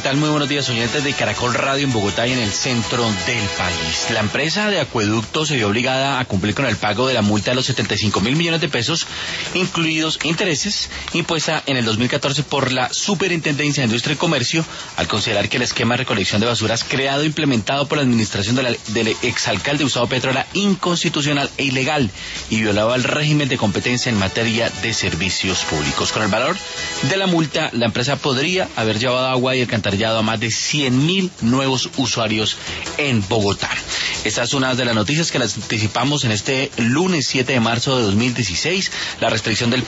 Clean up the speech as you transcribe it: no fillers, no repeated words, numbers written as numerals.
¿qué tal? Muy buenos días, oyentes de Caracol Radio en Bogotá y en el centro del país. La empresa de acueducto se vio obligada a cumplir con el pago de la multa de los 75.000 millones de pesos, incluidos intereses, impuesta en el 2014 por la Superintendencia de Industria y Comercio, al considerar que el esquema de recolección de basuras creado e implementado por la administración del exalcalde Gustavo Petro era inconstitucional e ilegal y violaba el régimen de competencia en materia de servicios públicos. Con el valor de la multa, la empresa podría haber llevado agua y alcantarillado a más de 100.000 nuevos usuarios en Bogotá. Esta es una de las noticias que las anticipamos en este lunes 7 de marzo de 2016. La restricción del